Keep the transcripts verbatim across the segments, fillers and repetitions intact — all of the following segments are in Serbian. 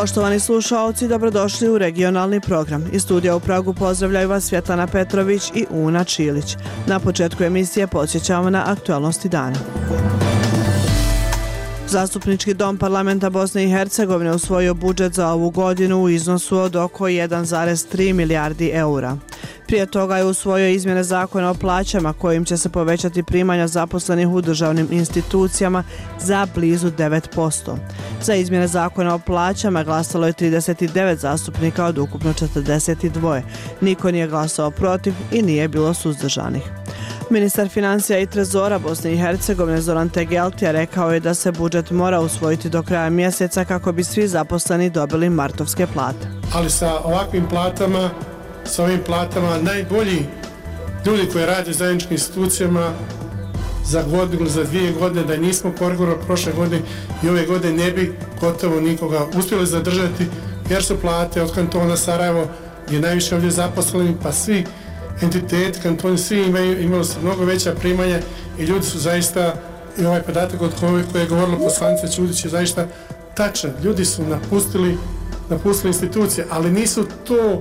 Poštovani slušaoci, dobrodošli u regionalni program. Iz studija u Pragu pozdravljaju vas Svjetlana Petrović i Una Čilić. Na početku emisije podsjećamo na aktualnosti dana. Zastupnički dom parlamenta Bosne i Hercegovine usvojio budžet za ovu godinu u iznosu od oko jedan zarez tri milijardi eura. Prije toga je usvojio izmjene zakona o plaćama kojim će se povećati primanja zaposlenih u državnim institucijama za blizu devet posto. Za izmjene zakona o plaćama glasalo je trideset devet zastupnika od ukupno četrdeset dva. Niko nije glasao protiv i nije bilo suzdržanih. Ministar financija i trezora Bosne i Hercegovine Zoran Tegeltija rekao je da se budžet mora usvojiti do kraja mjeseca kako bi svi zaposleni dobili martovske plate. Ali sa ovakvim platama, sa ovim platama najbolji ljudi koji rade u zajedničkim institucijama za godinu, za dvije godine, da nismo korigorali prošle godine i ove godine ne bi gotovo nikoga uspjeli zadržati, jer su plate od kantona Sarajevo gdje najviše ovdje zaposleni, pa svi entiteti, kantoni, svi imaju, imali su mnogo veća primanja i ljudi su zaista, i ovaj podatak od koje, koje je govorila poslanica Ćudić je zaista tačan. Ljudi su napustili, napustili institucije, ali nisu to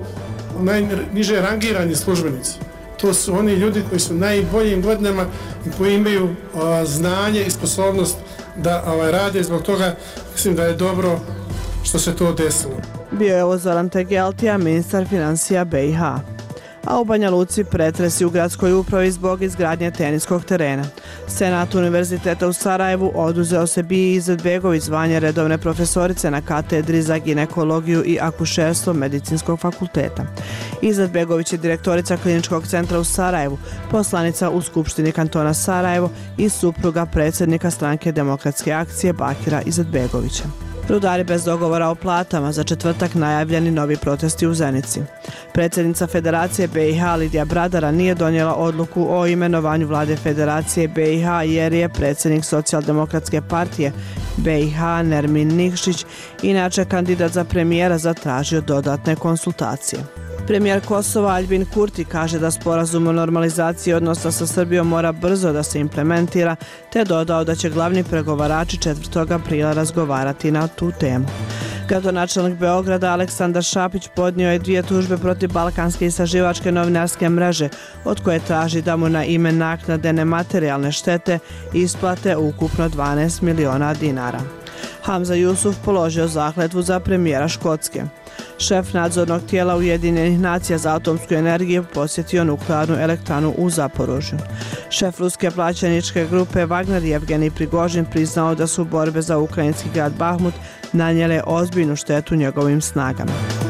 najniže rangirani službenici. To su oni ljudi koji su najboljim godinama i koji imaju a, znanje i sposobnost da a, rade. Zbog toga mislim da je dobro što se to desilo. Bio je ovo Zoran Tegeltija, ministar financija B i H. A u Banja Luci pretresi u gradskoj upravi zbog izgradnje teniskog terena. Senat Univerziteta u Sarajevu oduzeo se Biji Izetbegović zvanje redovne profesorice na katedri za ginekologiju i akušerstvo Medicinskog fakulteta. Izetbegović je direktorica Kliničkog centra u Sarajevu, poslanica u Skupštini kantona Sarajevo i supruga predsjednika stranke Demokratske akcije Bakira Izetbegovića. Rudari bez dogovora o platama, za četvrtak najavljeni novi protesti u Zenici. Predsjednica Federacije B i H Lidija Bradara nije donijela odluku o imenovanju vlade Federacije B i H jer je predsjednik Socijaldemokratske partije B i H Nermin Nikšić, inače kandidat za premijera, zatražio dodatne konsultacije. Premijer Kosova Aljbin Kurti kaže da sporazum o normalizaciji odnosa sa Srbijom mora brzo da se implementira, te dodao da će glavni pregovarači četvrtog aprila razgovarati na tu temu. Gradonačelnik Beograda Aleksandar Šapić podnio je dvije tužbe protiv Balkanske istraživačke novinarske mreže, od koje traži da mu na ime naknade nematerijalne štete isplate ukupno dvanaest miliona dinara. Hamza Jusuf položio zakletvu za premijera Škotske. Šef nadzornog tijela Ujedinjenih nacija za atomsku energiju posjetio nuklearnu elektranu u Zaporožju. Šef ruske plaćeničke grupe Wagner Jevgenij Prigožin priznao da su borbe za ukrajinski grad Bahmut nanijele ozbiljnu štetu njegovim snagama.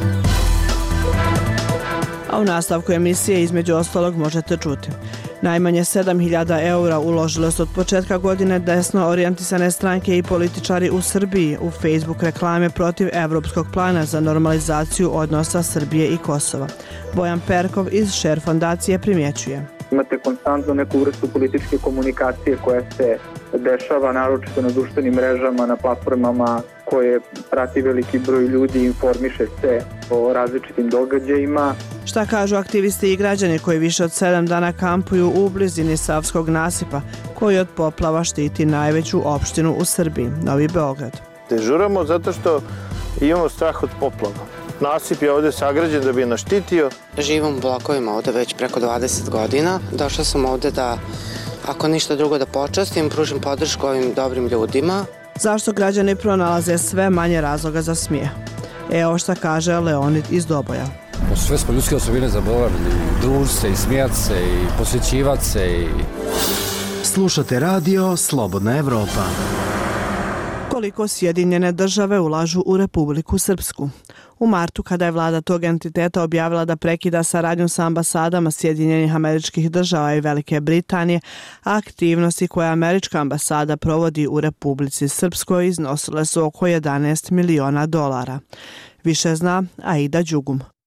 A u nastavku emisije između ostalog možete čuti. Najmanje sedam hiljada eura uložile su od početka godine desno orijentisane stranke i političari u Srbiji u Facebook reklame protiv evropskog plana za normalizaciju odnosa Srbije i Kosova. Bojan Perkov iz Share fondacije primjećuje. Imate konstantno neku vrstu političke komunikacije koja se dešava, naročito na društvenim mrežama, na platformama koje prati veliki broj ljudi i informiše se o različitim događajima. Šta kažu aktivisti i građani koji više od sedam dana kampuju u blizini Savskog nasipa, koji od poplava štiti najveću opštinu u Srbiji, Novi Beograd? Dežuramo zato što imamo strah od poplava. Nasip je ovdje sagrađen da bi je naštitio. Živim u blokovima ovdje već preko dvadeset godina. Došla sam ovdje da, ako ništa drugo, da počastim, pružim podršku ovim dobrim ljudima. Zašto građani pronalaze sve manje razloga za smijeh? Evo šta kaže Leonid iz Doboja. Sve smo ljudske osobine zaboravili, družiti se i smijati se i posjećivati se. I... Slušate radio Slobodna Evropa. Koliko Sjedinjene države ulažu u Republiku Srpsku? U martu, kada je vlada tog entiteta objavila da prekida saradnju sa ambasadama Sjedinjenih Američkih Država i Velike Britanije, aktivnosti koje američka ambasada provodi u Republici Srpskoj iznosile su oko jedanaest miliona dolara. Više zna Aida Đugum.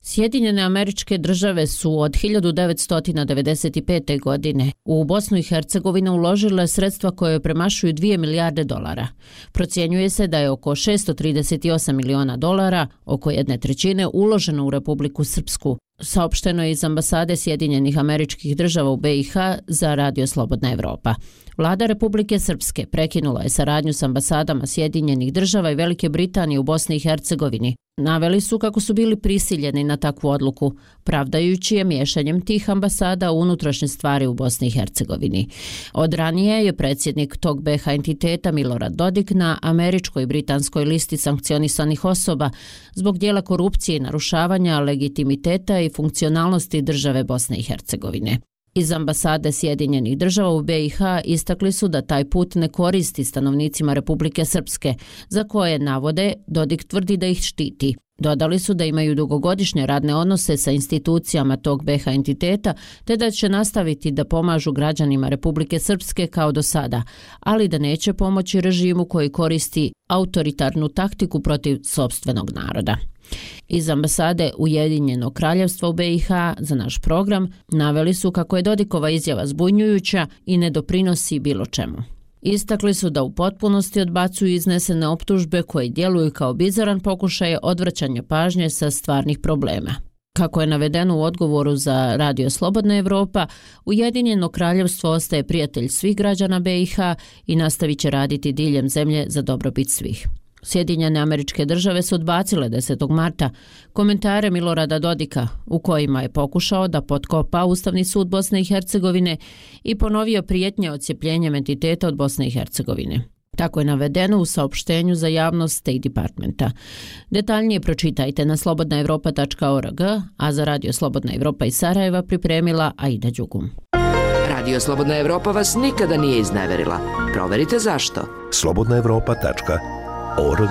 Sjedinjene Američke Države su od hiljadu devetsto devedeset pete. godine u Bosnu i Hercegovinu uložile sredstva koje premašuju dvije milijarde dolara. Procjenjuje se da je oko šessto trideset osam miliona dolara, oko jedne trećine, uloženo u Republiku Srpsku. Saopšteno je iz ambasade Sjedinjenih Američkih Država u B i H za Radio Slobodna Evropa. Vlada Republike Srpske prekinula je saradnju s ambasadama Sjedinjenih Država i Velike Britanije u Bosni i Hercegovini. Naveli su kako su bili prisiljeni na takvu odluku, pravdajući je miješanjem tih ambasada u unutrašnje stvari u Bosni i Hercegovini. Od ranije je predsjednik tog B H entiteta Milorad Dodik na američkoj i britanskoj listi sankcionisanih osoba zbog dijela korupcije i narušavanja legitimiteta i funkcionalnosti države Bosne i Hercegovine. Iz ambasade Sjedinjenih Država u B i H istakli su da taj put ne koristi stanovnicima Republike Srpske, za koje navode Dodik tvrdi da ih štiti. Dodali su da imaju dugogodišnje radne odnose sa institucijama tog B H entiteta, te da će nastaviti da pomažu građanima Republike Srpske kao do sada, ali da neće pomoći režimu koji koristi autoritarnu taktiku protiv sopstvenog naroda. Iz ambasade Ujedinjenog Kraljevstva u B i H za naš program naveli su kako je Dodikova izjava zbunjujuća i ne doprinosi bilo čemu. Istakli su da u potpunosti odbacuju iznesene optužbe koje djeluju kao bizaran pokušaj odvraćanja pažnje sa stvarnih problema. Kako je navedeno u odgovoru za Radio Slobodna Evropa, Ujedinjeno Kraljevstvo ostaje prijatelj svih građana B i H i nastavit će raditi diljem zemlje za dobrobit svih. Sjedinjene Američke Države su odbacile desetog marta komentare Milorada Dodika u kojima je pokušao da potkopa Ustavni sud Bosne i Hercegovine i ponovio prijetnje odcjepljenjem entiteta od Bosne i Hercegovine. Tako je navedeno u saopštenju za javnost State Departmenta. Detaljnije pročitajte na slobodna evropa tačka org, a za Radio Slobodna Evropa iz Sarajeva pripremila Aida Đugum. Radio Slobodna Evropa vas nikada nije izneverila. Proverite zašto. slobodna evropa tačka org.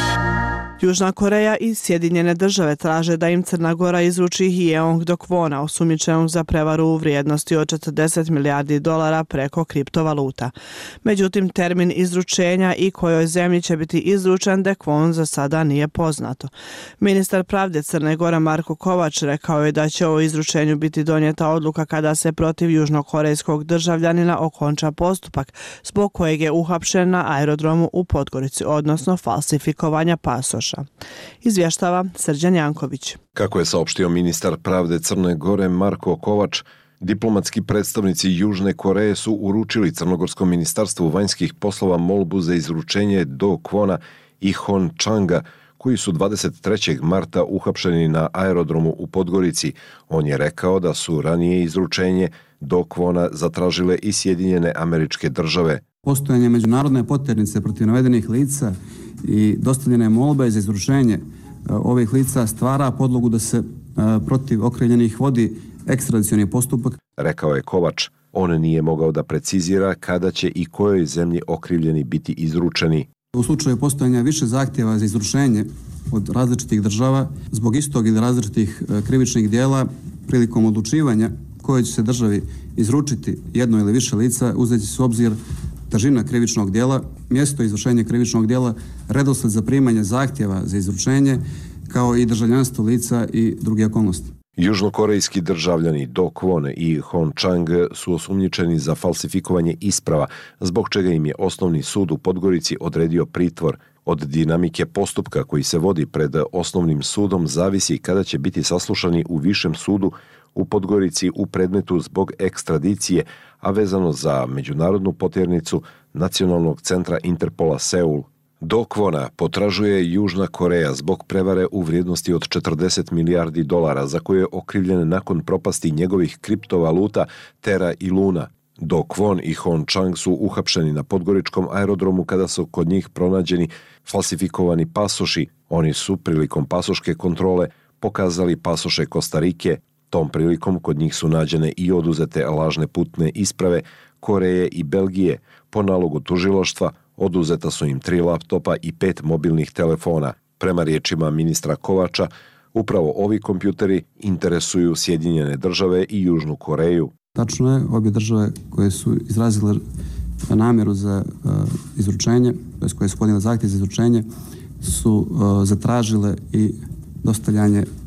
Južna Koreja i Sjedinjene Države traže da im Crna Gora izruči Jeong Do-kwona, osumnjičenog za prevaru u vrijednosti od četrdeset milijardi dolara preko kriptovaluta. Međutim, termin izručenja i kojoj zemlji će biti izručen Do-kwon za sada nije poznato. Ministar pravde Crne Gore Marko Kovač rekao je da će o izručenju biti donijeta odluka kada se protiv južnokorejskog državljanina okonča postupak zbog kojeg je uhapšen na aerodromu u Podgorici, odnosno falsifikovanja pasoša. Izvještava Srđan Janković. Kako je saopštio ministar pravde Crne Gore Marko Kovač, diplomatski predstavnici Južne Koreje su uručili Crnogorskom ministarstvu vanjskih poslova molbu za izručenje Do-kwona i Hon Changa, koji su dvadeset trećeg marta uhapšeni na aerodromu u Podgorici. On je rekao da su ranije izručenje Do-kwona zatražile i Sjedinjene Američke Države. Postojanje međunarodne poternice protiv navedenih lica i dostavljene molbe za izručenje ovih lica stvara podlogu da se protiv okrivljenih vodi ekstradicioni postupak. Rekao je Kovač, on nije mogao da precizira kada će i kojoj zemlji okrivljeni biti izručeni. U slučaju postojanja više zahtjeva za izručenje od različitih država zbog istog ili različitih krivičnih dijela, prilikom odlučivanja koje će se državi izručiti jedno ili više lica, uzeti se u obzir težina krivičnog dijela, mjesto izvršenja krivičnog dijela, redosled za primanje zahtjeva za izručenje, kao i državljanstvo lica i druge okolnosti. Južnokorejski državljani Do-kwon i Hon Chang su osumnjičeni za falsifikovanje isprava, zbog čega im je Osnovni sud u Podgorici odredio pritvor. Od dinamike postupka koji se vodi pred Osnovnim sudom zavisi kada će biti saslušani u Višem sudu u Podgorici u predmetu zbog ekstradicije, a vezano za međunarodnu poternicu Nacionalnog centra Interpola Seul. Do-kwona potražuje Južna Koreja zbog prevare u vrijednosti od četrdeset milijardi dolara za koje je okrivljen nakon propasti njegovih kriptovaluta Terra i Luna. Do-kwon i Hon Chang su uhapšeni na podgoričkom aerodromu kada su kod njih pronađeni falsifikovani pasoši. Oni su prilikom pasoške kontrole pokazali pasoše Kostarike. Tom prilikom kod njih su nađene i oduzete lažne putne isprave Koreje i Belgije. Po nalogu tužilaštva oduzeta su im tri laptopa i pet mobilnih telefona. Prema riječima ministra Kovača, upravo ovi kompjuteri interesuju Sjedinjene Države i Južnu Koreju. Tačno je, obje države koje su izrazile namjeru za uh, izručenje, tj. koje su podnijele zahtjev za izručenje, su uh, zatražile i dostavljanje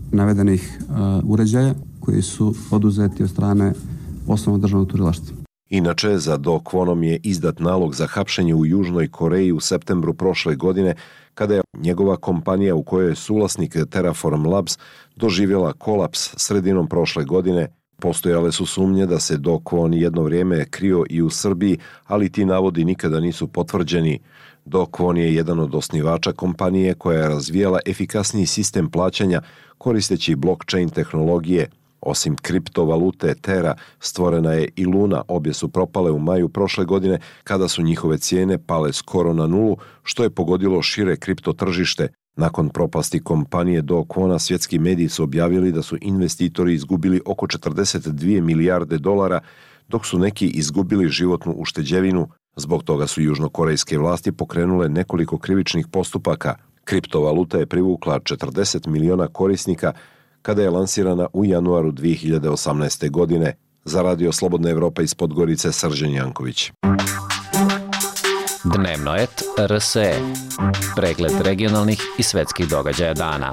navedenih uređaja koji su oduzeti od strane Osnovnog državnog tužilaštva. Inače, za Do Kwonom je izdat nalog za hapšenje u Južnoj Koreji u septembru prošle godine, kada je njegova kompanija u kojoj je suvlasnik Terraform Labs doživjela kolaps sredinom prošle godine. Postojale su sumnje da se Do Kwon jedno vrijeme krio i u Srbiji, ali ti navodi nikada nisu potvrđeni. Do Kwon je jedan od osnivača kompanije koja je razvijala efikasniji sistem plaćanja koristeći blockchain tehnologije. Osim kriptovalute Terra, stvorena je i Luna, obje su propale u maju prošle godine kada su njihove cijene pale skoro na nulu, što je pogodilo šire kripto tržište. Nakon propasti kompanije Do Kwona, svjetski mediji su objavili da su investitori izgubili oko četrdeset dvije milijarde dolara, dok su neki izgubili životnu ušteđevinu. Zbog toga su južnokorejske vlasti pokrenule nekoliko krivičnih postupaka. Kriptovaluta je privukla četrdeset miliona korisnika kada je lansirana u januaru dvije hiljade osamnaeste. godine. Za Radio Slobodna Evropa iz Podgorice, Srđan Janković. Dnevno et R S E. Pregled regionalnih i svetskih događaja dana.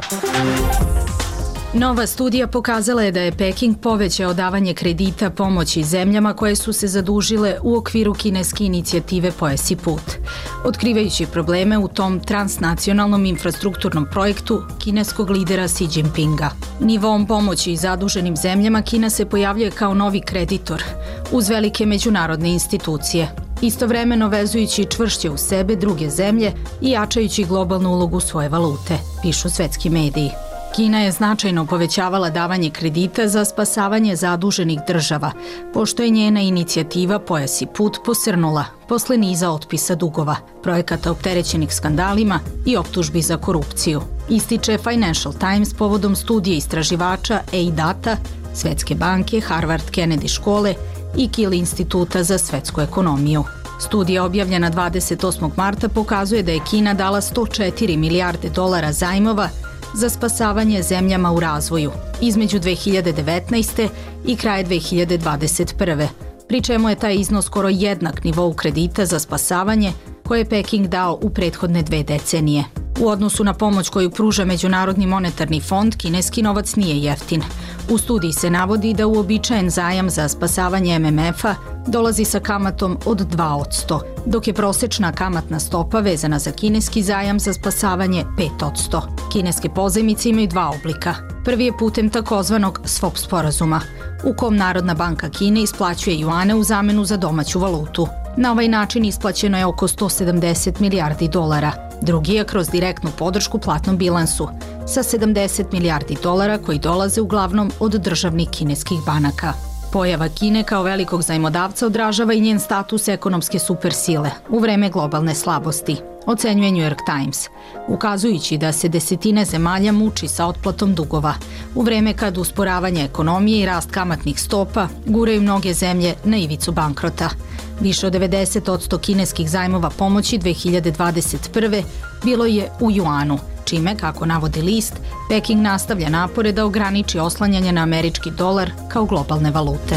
Nova studija pokazala je da je Peking povećao davanje kredita pomoći zemljama koje su se zadužile u okviru kineske inicijative Pojas i put. Otkrivajući probleme u tom transnacionalnom infrastrukturnom projektu kineskog lidera Xi Jinpinga. Nivom pomoći zaduženim zemljama Kina se pojavljuje kao novi kreditor uz velike međunarodne institucije, istovremeno vezujući čvršće u sebe druge zemlje i jačajući globalnu ulogu svoje valute, pišu svetski mediji. Kina je značajno povećavala davanje kredita za spasavanje zaduženih država, pošto je njena inicijativa Pojas i put posrnula posle niza otpisa dugova, projekata opterećenih skandalima i optužbi za korupciju. Ističe Financial Times povodom studije istraživača A Data, Svetske banke, Harvard Kennedy škole i Kiel instituta za svetsku ekonomiju. Studija objavljena dvadeset osmog marta pokazuje da je Kina dala sto četiri milijarde dolara zajmova za spasavanje zemljama u razvoju između dve hiljade devetnaeste. i kraja dve hiljade dvadeset prve. pri čemu je taj iznos skoro jednak nivou kredita za spasavanje koje je Peking dao u prethodne dve decenije. U odnosu na pomoć koju pruža Međunarodni monetarni fond, kineski novac nije jeftin. U studiji se navodi da uobičajen zajam za spasavanje M M F-a dolazi sa kamatom od dva posto, dok je prosečna kamatna stopa vezana za kineski zajam za spasavanje pet posto. Kineske pozajmice imaju dva oblika. Prvi je putem takozvanog swap sporazuma, u kom Narodna banka Kine isplaćuje juane u zamenu za domaću valutu. Na ovaj način isplaćeno je oko sto sedamdeset milijardi dolara. Drugi je kroz direktnu podršku platnom bilansu sa sedamdeset milijardi dolara koji dolaze uglavnom od državnih kineskih banaka. Pojava Kine kao velikog zajmodavca odražava i njen status ekonomske supersile u vreme globalne slabosti, ocenjuje New York Times, ukazujući da se desetine zemalja muči sa otplatom dugova, u vreme kad usporavanje ekonomije i rast kamatnih stopa guraju mnoge zemlje na ivicu bankrota. Više od devedeset posto kineskih zajmova pomoći dve hiljade dvadeset prve. bilo je u juanu, čime, kako navodi list, Peking nastavlja napore da ograniči oslanjanje na američki dolar kao globalne valute.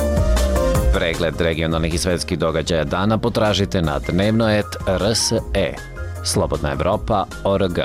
Pregled regionalnih i svetskih događaja dana potražite na dnevno et R S E. Slobodna Evropa точка org.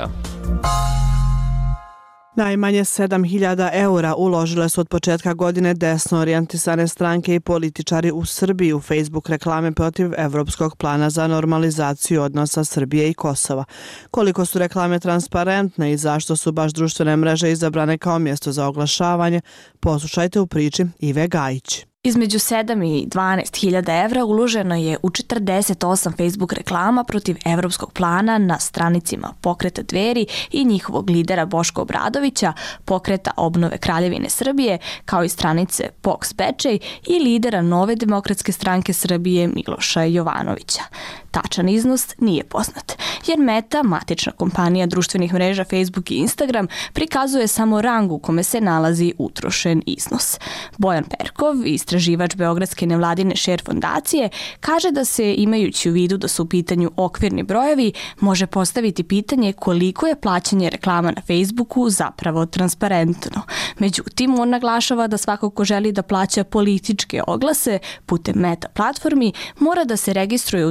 Najmanje sedam hiljada eura uložile su od početka godine desno orijentisane stranke i političari u Srbiji u Facebook reklame protiv Evropskog plana za normalizaciju odnosa Srbije i Kosova. Koliko su reklame transparentne i zašto su baš društvene mreže izabrane kao mjesto za oglašavanje, poslušajte u priči Ive Gajić. Između sedam i dvanaest hiljada evra uloženo je u četrdeset osam Facebook reklama protiv evropskog plana na stranicima Pokreta Dveri i njihovog lidera Boška Obradovića, Pokreta obnove Kraljevine Srbije, kao i stranice Poks Bečej i lidera Nove demokratske stranke Srbije Miloša Jovanovića. Tačan iznos nije poznat, jer Meta, matična kompanija društvenih mreža Facebook i Instagram, prikazuje samo rang u kome se nalazi utrošen iznos. Bojan Perkov, istraživač Beogradske nevladine Share fondacije, kaže da se, imajući u vidu da su u pitanju okvirni brojevi, može postaviti pitanje koliko je plaćanje reklama na Facebooku zapravo transparentno. Međutim, on naglašava da svako ko želi da plaća političke oglase putem Meta platformi mora da se registruje u taj sistem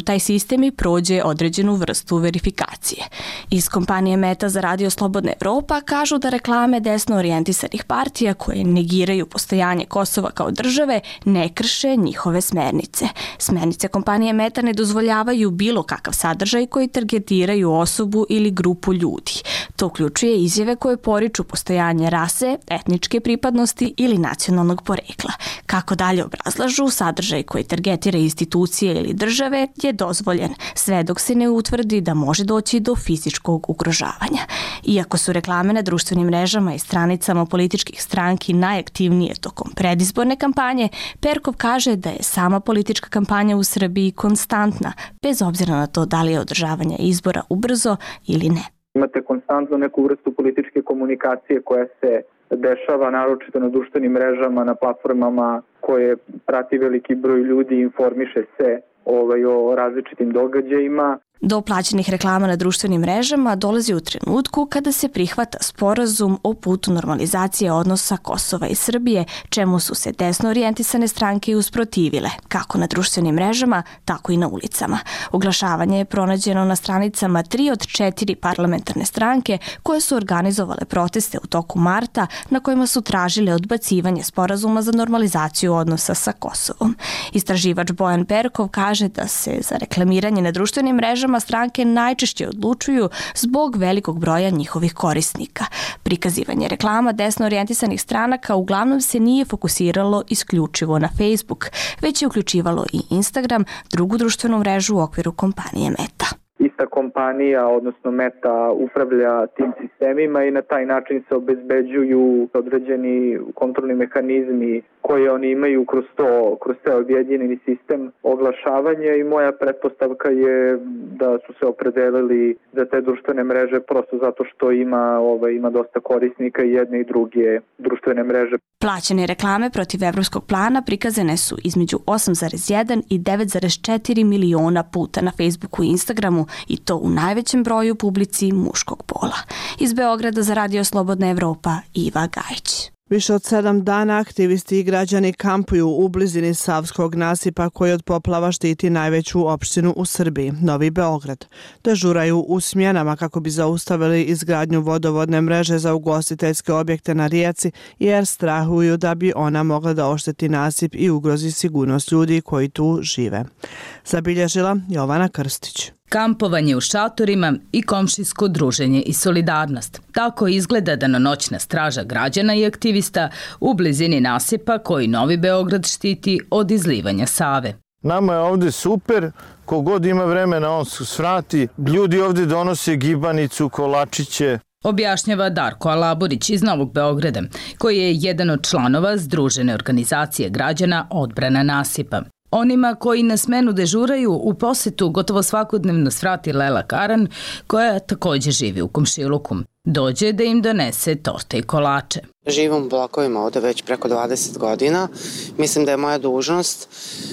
sistem i prođe određenu vrstu verifikacije. Iz kompanije Meta za Radio Slobodna Evropa kažu da reklame desno orijentisanih partija koje negiraju postojanje Kosova kao države ne krše njihove smernice. Smernice kompanije Meta ne dozvoljavaju bilo kakav sadržaj koji targetiraju osobu ili grupu ljudi. To uključuje izjave koje poriču postojanje rase, etničke pripadnosti ili nacionalnog porekla. Kako dalje obrazlažu, sadržaj koji targetira institucije ili države je dozvoljen, sve dok se ne utvrdi da može doći do fizičkog ugrožavanja. Iako su reklame na društvenim mrežama i stranicama političkih stranki najaktivnije tokom predizborne kampanje, Perkov kaže da je sama politička kampanja u Srbiji konstantna, bez obzira na to da li je održavanje izbora ubrzo ili ne. Imate konstantno neku vrstu političke komunikacije koja se dešava naročito na društvenim mrežama, na platformama koje prati veliki broj ljudi i informiše se ovaj, o različitim događajima. Do plaćenih reklama na društvenim mrežama dolazi u trenutku kada se prihvata sporazum o putu normalizacije odnosa Kosova i Srbije, čemu su se desno orijentisane stranke usprotivile, kako na društvenim mrežama, tako i na ulicama. Oglašavanje je pronađeno na stranicama tri od četiri parlamentarne stranke koje su organizovale proteste u toku marta na kojima su tražile odbacivanje sporazuma za normalizaciju odnosa sa Kosovom. Istraživač Bojan Perkov kaže da se za reklamiranje na društvenim mrežama stranke najčešće odlučuju zbog velikog broja njihovih korisnika. Prikazivanje reklama desno orijentisanih stranaka uglavnom se nije fokusiralo isključivo na Facebook, već je uključivalo i Instagram, drugu društvenu mrežu u okviru kompanije Meta. Ista kompanija, odnosno Meta, upravlja tim sistemima i na taj način se obezbeđuju određeni kontrolni mehanizmi koje oni imaju kroz to, kroz te objedinjeni sistem oglašavanja i moja pretpostavka je da su se opredelili za te društvene mreže prosto zato što ima, ovaj, ima dosta korisnika i jedne i druge društvene mreže. Plaćene reklame protiv evropskog plana prikazane su između osam zarez jedan i devet zarez četiri miliona puta na Facebooku i Instagramu i to u najvećem broju publici muškog pola. Iz Beograda za Radio Slobodna Evropa, Iva Gajić. Više od sedam dana aktivisti i građani kampuju u blizini Savskog nasipa koji od poplava štiti najveću opštinu u Srbiji, Novi Beograd. Dežuraju u smjenama kako bi zaustavili izgradnju vodovodne mreže za ugostiteljske objekte na rijeci jer strahuju da bi ona mogla da ošteti nasip i ugrozi sigurnost ljudi koji tu žive. Zabilježila Jovana Krstić. Kampovanje u šatorima i komšijsko druženje i solidarnost. Tako izgleda danonoćna straža građana i aktivista u blizini nasipa koji Novi Beograd štiti od izlivanja Save. Nama je ovde super, kogod ima vremena on se svrati. Ljudi ovde donose gibanicu, kolačiće. Objašnjava Darko Alaburić iz Novog Beograda, koji je jedan od članova Združene organizacije građana Odbrana nasipa. Onima koji na smenu dežuraju u posetu gotovo svakodnevno svrati Lela Karan, koja također živi u komšiluku. Dođe da im donese torte i kolače. Živim u blokovima ovde već preko dvadeset godina. Mislim da je moja dužnost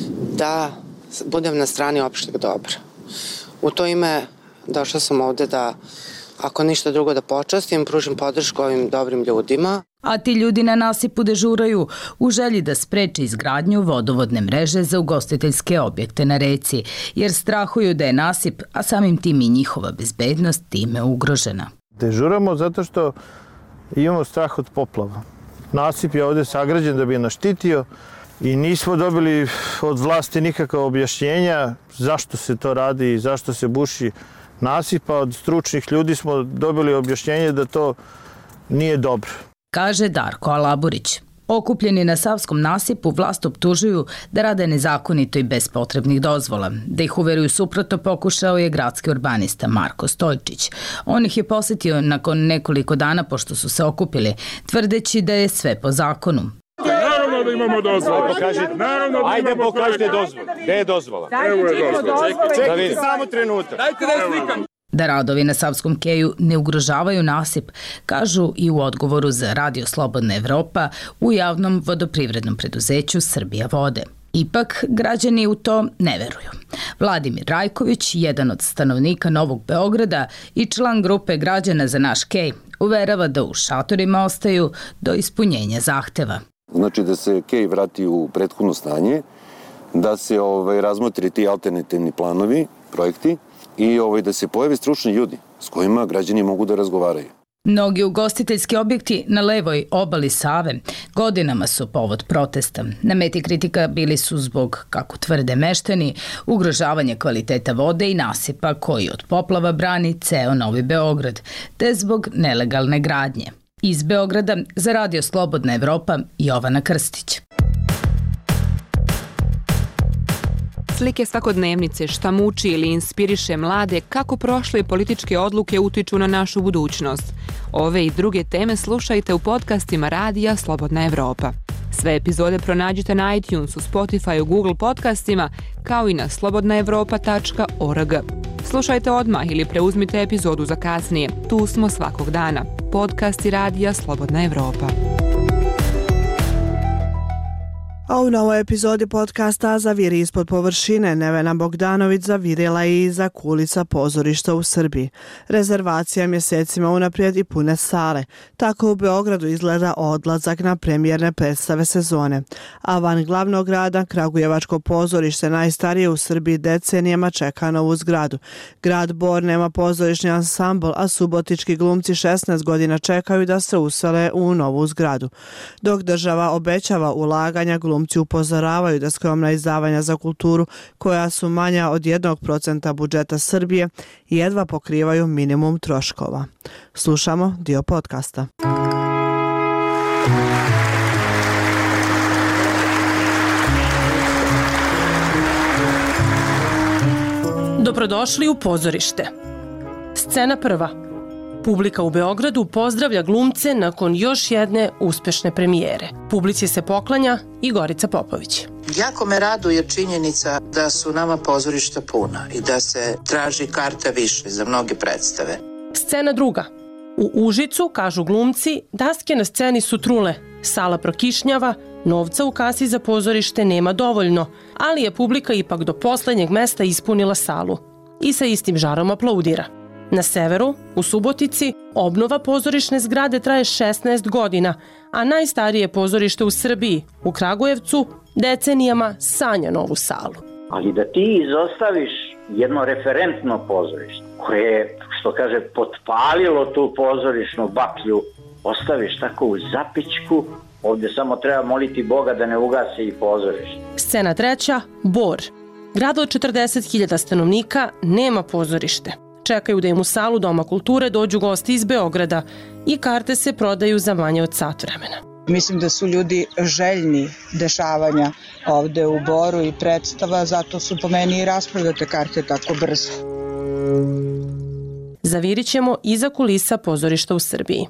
da budem na strani opšteg dobra. U to ime došla sam ovde da, ako ništa drugo, da počastim, pružim podršku ovim dobrim ljudima. A ti ljudi na nasipu dežuraju u želji da spreče izgradnju vodovodne mreže za ugostiteljske objekte na reci, jer strahuju da je nasip, a samim tim i njihova bezbednost time ugrožena. Dežuramo zato što imamo strah od poplava. Nasip je ovde sagrađen da bi je naštitio i nismo dobili od vlasti nikakva objašnjenja zašto se to radi i zašto se buši nasip, a od stručnih ljudi smo dobili objašnjenje da to nije dobro. Kaže Darko Alaburić. Okupljeni na Savskom nasipu vlast optužuju da rade nezakonito i bez potrebnih dozvola. Da ih uveruju suprotno pokušao je gradski urbanista Marko Stojčić. On ih je posetio nakon nekoliko dana pošto su se okupili, tvrdeći da je sve po zakonu. Naravno da imamo dozvolu. Ajde pokažite dozvolu. Gde je dozvola? Evo je dozvola. Čekajte samo trenutak. Dajte da slikam. Da radovi na Savskom keju ne ugrožavaju nasip, kažu i u odgovoru za Radio Slobodna Evropa u javnom vodoprivrednom preduzeću Srbija vode. Ipak, građani u to ne veruju. Vladimir Rajković, jedan od stanovnika Novog Beograda i član grupe građana za naš kej, uverava da u šatorima ostaju do ispunjenja zahteva. Znači da se kej vrati u prethodno stanje, da se ovaj, razmotri ti alternativni planovi, projekti i ovaj, da se pojave stručni ljudi s kojima građani mogu da razgovaraju. Mnogi ugostiteljski objekti na levoj obali Save godinama su povod protesta. Na meti kritika bili su zbog, kako tvrde meštani, ugrožavanja kvaliteta vode i nasipa koji od poplava brani ceo Novi Beograd, te zbog nelegalne gradnje. Iz Beograda za Radio Slobodna Evropa Jovana Krstić. Slike svakodnevnice, šta muči ili inspiriše mlade, kako prošle političke odluke utiču na našu budućnost. Ove i druge teme slušajte u podcastima Radija Slobodna Evropa. Sve epizode pronađite na iTunesu, Spotify, Google podcastima, kao i na slobodna evropa tačka org. Slušajte odmah ili preuzmite epizodu za kasnije. Tu smo svakog dana. Podcasti Radija Slobodna Evropa. A u novoj epizodi podcasta Zaviri ispod površine Nevena Bogdanović zavirila je iza kulica pozorišta u Srbiji. Rezervacija mjesecima unaprijed i pune sale. Tako u Beogradu izgleda odlazak na premijerne predstave sezone. A van glavnog grada Kragujevačko pozorište, najstarije u Srbiji, decenijama čeka novu zgradu. Grad Bor nema pozorišni ansambl, a subotički glumci šesnaest godina čekaju da se usele u novu zgradu. Dok država obećava ulaganja, glumci upozoravaju da skromna izdavanja za kulturu, koja su manja od jednog procenta budžeta Srbije, jedva pokrivaju minimum troškova. Slušamo dio podcasta. Dobrodošli u pozorište. Scena prva. Publika u Beogradu pozdravlja glumce nakon još jedne uspešne premijere. Publici se poklanja i Gorica Popović. Jako me raduje činjenica da su nama pozorišta puna i da se traži karta više za mnoge predstave. Scena druga. U Užicu, kažu glumci, daske na sceni su trule, sala prokišnjava, novca u kasi za pozorište nema dovoljno, ali je publika ipak do poslednjeg mesta ispunila salu i sa istim žarom aplaudira. Na severu, u Subotici, obnova pozorišne zgrade traje šesnaest godina, a najstarije pozorište u Srbiji, u Kragujevcu, decenijama sanja novu salu. Ali da ti izostaviš jedno referentno pozorište, koje je, što kaže, potpalilo tu pozorišnu baklju, ostaviš tako u zapičku, ovdje samo treba moliti Boga da ne ugasi i pozorište. Scena treća, Bor. Grad od četrdeset hiljada stanovnika nema pozorište. Čekaju da im u salu Doma kulture dođu gosti iz Beograda i karte se prodaju za manje od sat vremena. Mislim da su ljudi željni dešavanja ovde u Boru i predstava, zato su po meni i rasprodate karte tako brzo. Zavirit ćemo iza kulisa pozorišta u Srbiji.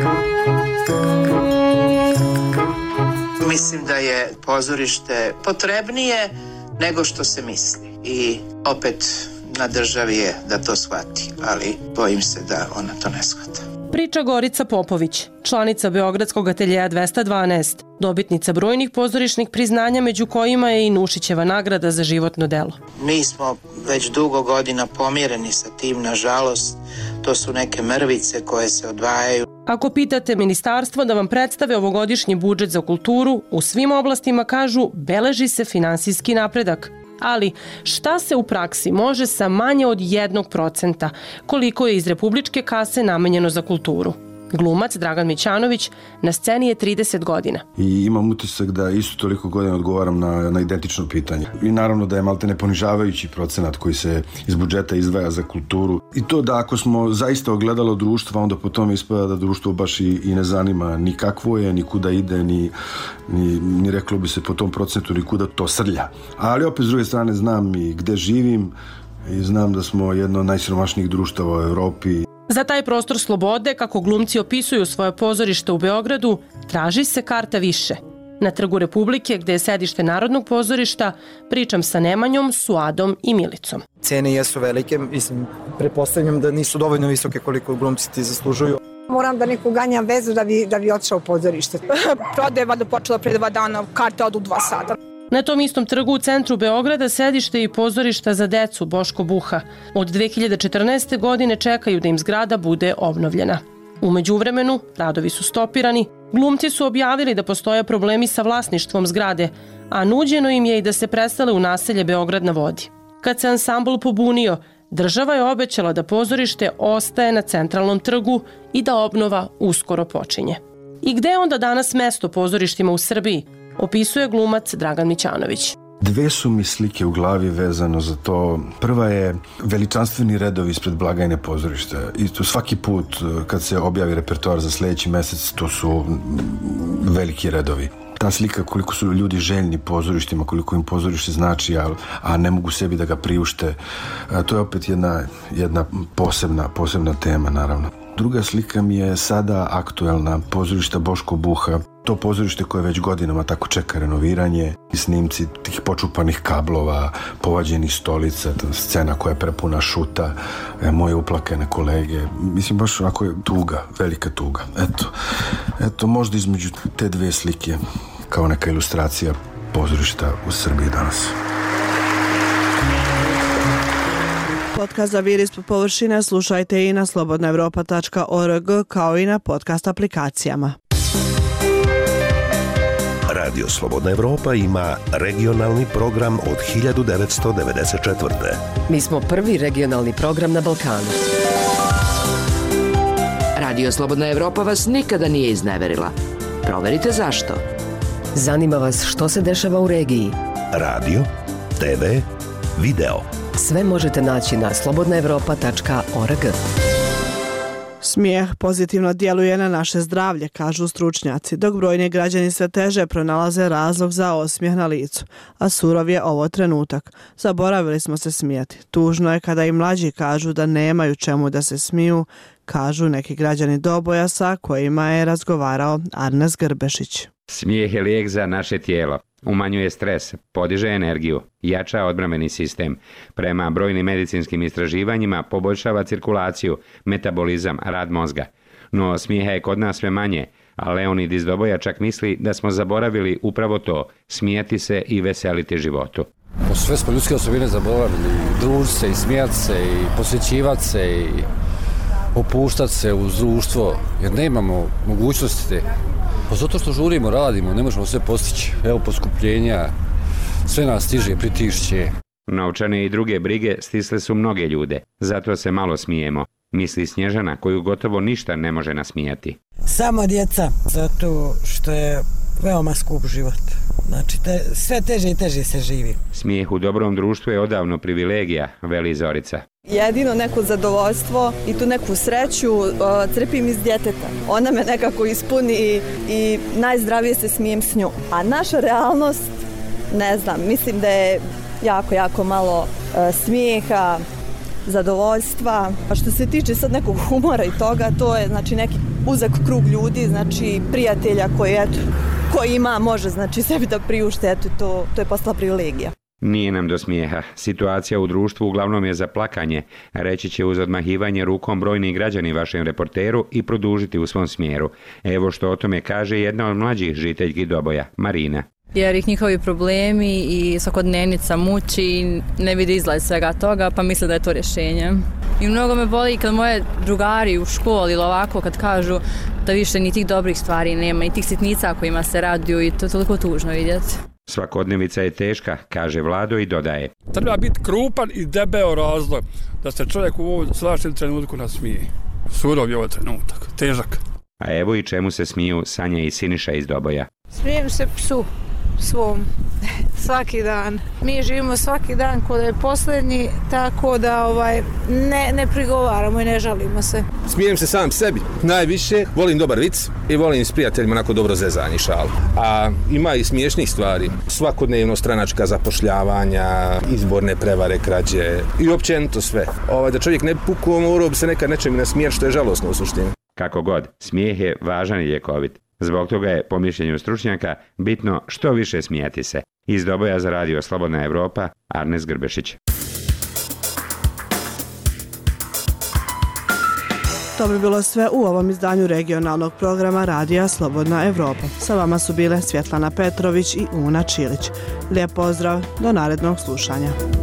Mislim da je pozorište potrebnije nego što se misli i opet na državi je da to shvati, ali bojim se da ona to ne shvata. Priča Gorica Popović, članica Beogradskog ateljeja dvesta dvanaest, dobitnica brojnih pozorišnih priznanja, među kojima je i Nušićeva nagrada za životno delo. Mi smo već dugo godina pomireni sa tim, nažalost, to su neke mrvice koje se odvajaju. Ako pitate ministarstvo da vam predstave ovogodišnji budžet za kulturu, u svim oblastima kažu beleži se finansijski napredak. Ali šta se u praksi može sa manje od jednog procenta, koliko je iz republičke kase namenjeno za kulturu? Glumac Dragan Mićanović na sceni je trideset godina. I imam utisak da isto toliko godina odgovaram na, na identično pitanje. I naravno da je maltene ponižavajući procenat koji se iz budžeta izdvaja za kulturu. I to da ako smo zaista ogledalo društva, onda po tome ispada da društvo baš i, i ne zanima ni kakvo je, ni kuda ide, ni, ni, ni reklo bi se po tom procentu ni kuda to srlja. Ali opet s druge strane znam i gde živim i znam da smo jedno od najsiromašnijih društava u Evropi. Za taj prostor slobode, kako glumci opisuju svoje pozorište u Beogradu, traži se karta više. Na Trgu Republike, gde je sedište Narodnog pozorišta, pričam sa Nemanjom, Suadom i Milicom. Cene jesu velike, mislim, pretpostavljam da nisu dovoljno visoke koliko glumci ti zaslužuju. Moram da neku ganjam vezu da bi, da bi otišao u pozorište. Prodaje valjda počela pre dva dana, karte odu dva sata. Na tom istom trgu u centru Beograda sedište i pozorišta za decu Boško Buha. Od dve hiljade četrnaeste. godine čekaju da im zgrada bude obnovljena. U međuvremenu, radovi su stopirani, glumci su objavili da postoje problemi sa vlasništvom zgrade, a nuđeno im je i da se presele u naselje Beograd na vodi. Kad se ansambl pobunio, država je obećala da pozorište ostaje na centralnom trgu i da obnova uskoro počinje. I gde je onda danas mesto pozorištima u Srbiji? Opisuje glumac Dragan Mićanović. Dve su mi slike u glavi vezano za to. Prva je veličanstveni redovi ispred blagajne pozorišta. I to svaki put kad se objavi repertoar za sledeći mesec, to su veliki redovi. Ta slika koliko su ljudi željni pozorištima, koliko im pozorište znači, a, a ne mogu sebi da ga priušte, a, to je opet jedna, jedna posebna, posebna tema, naravno. Druga slika mi je sada aktuelna, pozorišta Boško Buha. To pozorište koje već godinama tako čeka renoviranje, snimci tih počupanih kablova, povađenih stolica, scena koja je prepuna šuta, moje uplakane kolege. Mislim, baš onako je tuga, velika tuga. Eto, eto, možda između te dve slike kao neka ilustracija pozorišta u Srbiji danas. Podcast Zavir ispod površine slušajte i na slobodna evropa tačka org kao i na podcast aplikacijama. Radio Slobodna Evropa ima regionalni program od hiljadu devetsto devedeset četvrte. Mi smo prvi regionalni program na Balkanu. Radio Slobodna Evropa vas nikada nije izneverila. Proverite zašto. Zanima vas što se dešava u regiji. Radio, te ve, video. Sve možete naći na slobodna evropa tačka org. Smijeh pozitivno djeluje na naše zdravlje, kažu stručnjaci, dok brojni građani sve teže pronalaze razlog za osmijeh na licu, a surov je ovo trenutak. Zaboravili smo se smijeti. Tužno je kada i mlađi kažu da nemaju čemu da se smiju, kažu neki građani Doboja sa kojima je razgovarao Arnes Grbešić. Smijeh je lijek za naše tijelo. Umanjuje stres, podiže energiju, jača odbrambeni sistem. Prema brojnim medicinskim istraživanjima poboljšava cirkulaciju, metabolizam, rad mozga. No smijeha je kod nas sve manje, a Leonid iz Doboja čak misli da smo zaboravili upravo to, smijati se i veseliti životu. Sve smo ljudske osobine zaboravili, družiti se i smijati se i posjećivati se i opuštati se uz društvo, jer ne imamo mogućnosti te. Pa zato što žurimo, radimo, ne možemo sve postići. Evo poskupljenja, sve nas stiže, pritišće. Novčane i druge brige stisle su mnoge ljude, zato se malo smijemo, misli Snježana koju gotovo ništa ne može nasmijati. Samo djeca, zato što je veoma skup život. Znači, te, sve teže i teže se živi. Smijeh u dobrom društvu je odavno privilegija, veli Zorica. Jedino neko zadovoljstvo i tu neku sreću crpim iz djeteta. Ona me nekako ispuni i, i najzdravije se smijem s njom. A naša realnost, ne znam, mislim da je jako, jako malo smijeha, zadovoljstva. A što se tiče sad nekog humora i toga, to je znači neki uzak krug ljudi, znači prijatelja koji, eto, koji ima, može znači sebi da priušte, eto, to, to je postala privilegija. Nije nam do smijeha. Situacija u društvu uglavnom je za plakanje, reći će uz odmahivanje rukom brojni građani vašem reporteru i produžiti u svom smjeru. Evo što o tome kaže jedna od mlađih žiteljki Doboja, Marina. Jer ih njihovi problemi i svakodnevnica muči i ne vidi izgled svega toga, pa misle da je to rješenje. I mnogo me boli kad moje drugari u školi ili ovako kad kažu da više ni tih dobrih stvari nema i tih sitnica kojima se raduju i to je toliko tužno vidjeti. Svakodnevica je teška, kaže Vlado i dodaje. Treba biti krupan i debeo razlog da se čovjek u ovom svaštem trenutku nasmije. Surov je ovaj trenutak, težak. A evo i čemu se smiju Sanja i Siniša iz Doboja. Smijem se psu svom svaki dan. Mi živimo svaki dan kod je posljednji, tako da ovaj, ne, ne prigovaramo i ne žalimo se. Smijem se sam sebi najviše, volim dobar vic i volim s prijateljima onako dobro zezanje šalu. A ima i smiješnih stvari, svakodnevno stranačka zapošljavanja, izborne prevare, krađe i općenito sve. Ovaj, da čovjek ne pukuo, morao bi se nekad nečem nasmijeti, što je žalosno u suštini. Kako god, smijeh je važan i ljekovit. Zbog toga je, po mišljenju stručnjaka, bitno što više smijati se. Iz Doboja za radio Slobodna Evropa, Arnes Grbešić. To bi bilo sve u ovom izdanju regionalnog programa Radija Slobodna Evropa. Sa vama su bile Svjetlana Petrović i Una Čilić. Lijep pozdrav, do narednog slušanja.